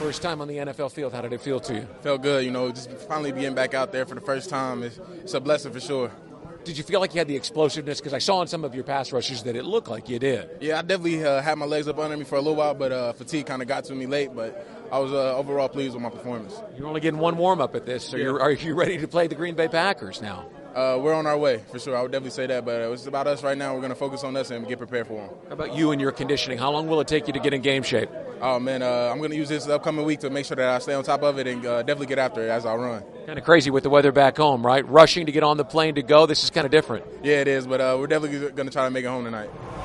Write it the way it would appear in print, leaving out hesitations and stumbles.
first time on the NFL field. How did it feel to you? Felt good, just finally being back out there for the first time. It's a blessing for sure. Did you feel like you had the explosiveness? Because I saw in some of your pass rushes that it looked like you did. Yeah, I definitely had my legs up under me for a little while, but fatigue kind of got to me late. But I was overall pleased with my performance. You're only getting one warm-up at this, so are you ready to play the Green Bay Packers now? We're on our way, for sure. I would definitely say that, but it's about us right now. We're going to focus on us and get prepared for them. How about you and your conditioning? How long will it take you to get in game shape? Oh, man, I'm going to use this upcoming week to make sure that I stay on top of it and definitely get after it as I run. Kind of crazy with the weather back home, right? Rushing to get on the plane to go. This is kind of different. Yeah, it is, but we're definitely going to try to make it home tonight.